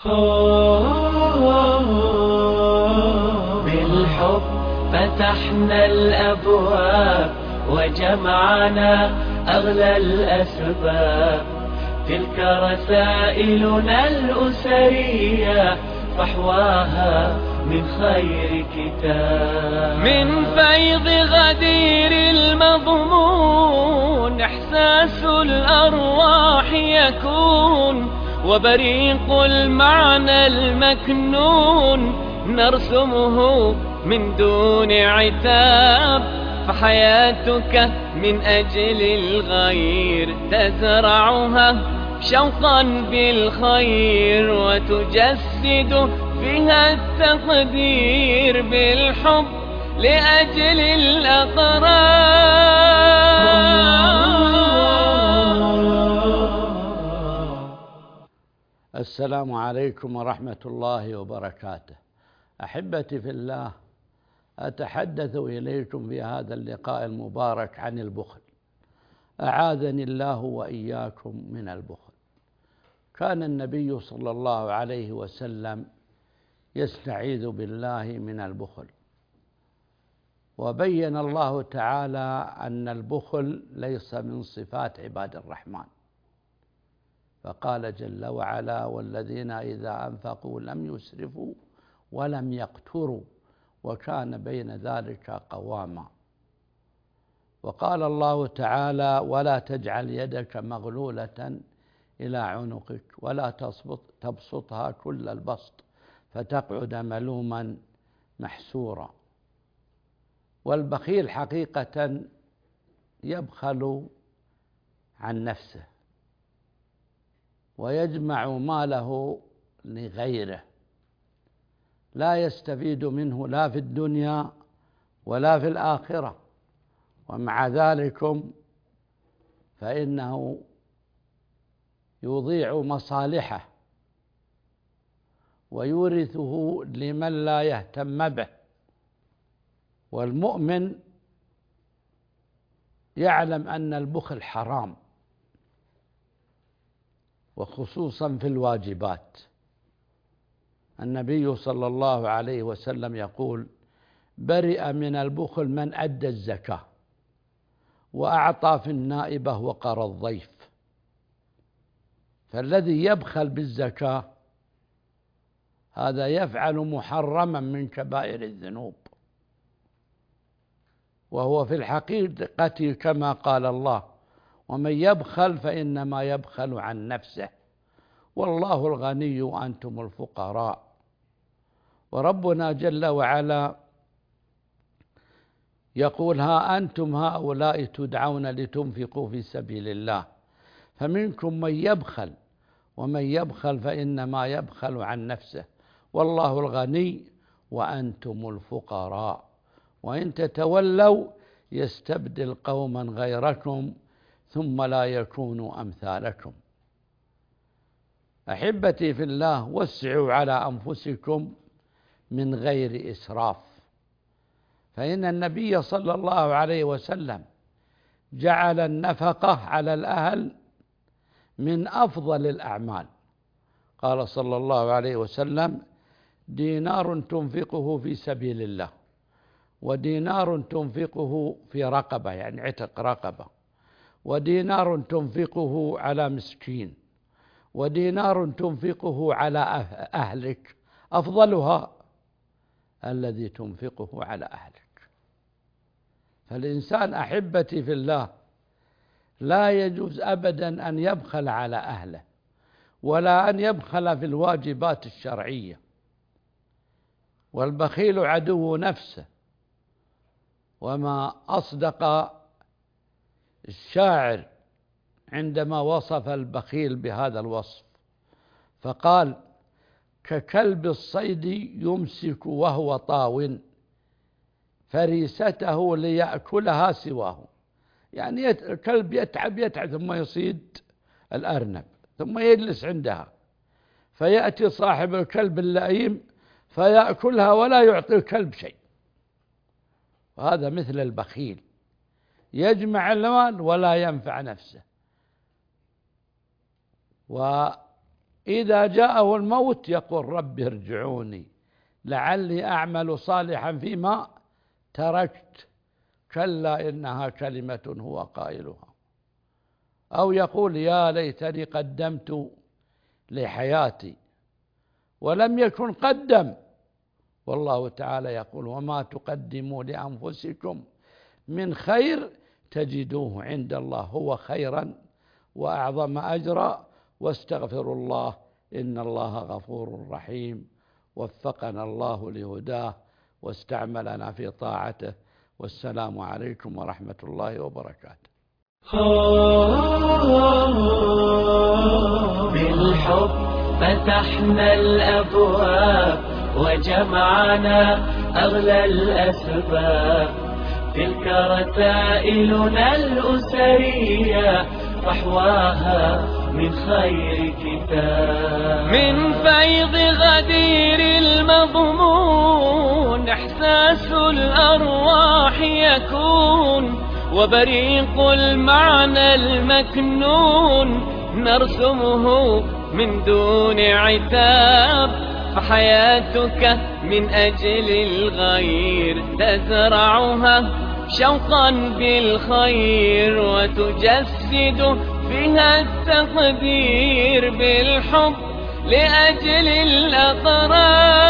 بالحب فتحنا الأبواب وجمعنا أغلى الأسباب، تلك رسائلنا الأسرية فحواها من خير كتاب. من فيض غدير المضمون إحساس الأرواح يكون، وبريق المعنى المكنون نرسمه من دون عتاب. فحياتك من أجل الغير تزرعها شوقا بالخير، وتجسد فيها التقدير بالحب لأجل الأقرار. السلام عليكم ورحمة الله وبركاته. أحبتي في الله، أتحدث إليكم في هذا اللقاء المبارك عن البخل. أعاذني الله وإياكم من البخل. كان النبي صلى الله عليه وسلم يستعيذ بالله من البخل، وبين الله تعالى أن البخل ليس من صفات عباد الرحمن، فقال جل وعلا: والذين إذا أنفقوا لم يسرفوا ولم يقتروا وكان بين ذلك قواما. وقال الله تعالى: ولا تجعل يدك مغلولة إلى عنقك ولا تبسطها كل البسط فتقعد ملوما محسورا. والبخيل حقيقة يبخل عن نفسه ويجمع ماله لغيره، لا يستفيد منه لا في الدنيا ولا في الآخرة، ومع ذلك فإنه يضيع مصالحه ويورثه لمن لا يهتم به. والمؤمن يعلم أن البخل حرام، وخصوصا في الواجبات. النبي صلى الله عليه وسلم يقول: برئ من البخل من أدى الزكاة وأعطى في النائبة وقر الضيف. فالذي يبخل بالزكاة هذا يفعل محرما من كبائر الذنوب، وهو في الحقيقة كما قال الله: ومن يبخل فإنما يبخل عن نفسه والله الغني وأنتم الفقراء. وربنا جل وعلا يقول: ها أنتم هؤلاء تدعون لتنفقوا في سبيل الله فمنكم من يبخل ومن يبخل فإنما يبخل عن نفسه والله الغني وأنتم الفقراء وإن تتولوا يستبدل قوما غيركم ثم لا يكونوا أمثالكم. أحبتي في الله، وسعوا على أنفسكم من غير إسراف، فإن النبي صلى الله عليه وسلم جعل النفقة على الأهل من أفضل الأعمال. قال صلى الله عليه وسلم: دينار تنفقه في سبيل الله، ودينار تنفقه في رقبة يعني عتق رقبة، ودينار تنفقه على مسكين، ودينار تنفقه على أهلك، أفضلها الذي تنفقه على أهلك. فالإنسان أحبتي في الله لا يجوز أبدا أن يبخل على أهله ولا أن يبخل في الواجبات الشرعية. والبخيل عدو نفسه، وما أصدق الشاعر عندما وصف البخيل بهذا الوصف فقال: ككلب الصيد يمسك وهو طاو فريسته ليأكلها سواه. يعني الكلب يتعب ثم يصيد الأرنب ثم يجلس عندها، فيأتي صاحب الكلب اللئيم فيأكلها ولا يعطي الكلب شيء. وهذا مثل البخيل، يجمع المال ولا ينفع نفسه. إذا جاءه الموت يقول رب ارجعوني لعلي أعمل صالحا فيما تركت، كلا إنها كلمة هو قائلها. أو يقول يا ليتني قدمت لحياتي ولم يكن قدم. والله تعالى يقول وما تقدموا لأنفسكم من خير تجدوه عند الله هو خيرا وأعظم أجرا واستغفروا الله إن الله غفور رحيم. وفقنا الله لهداه واستعملنا في طاعته، والسلام عليكم ورحمة الله وبركاته. بالحب فتحنا الأبواب وجمعنا أغلى الأسباب، تلك رسائلنا الأسرية فحواها من خير كتاب. من فيض غدير المضمون إحساس الأرواح يكون، وبريق المعنى المكنون نرسمه من دون عتاب. فحياتك من أجل الغير تزرعها شوقا بالخير، وتجسد فيها التقدير بالحب لأجل الأطراف.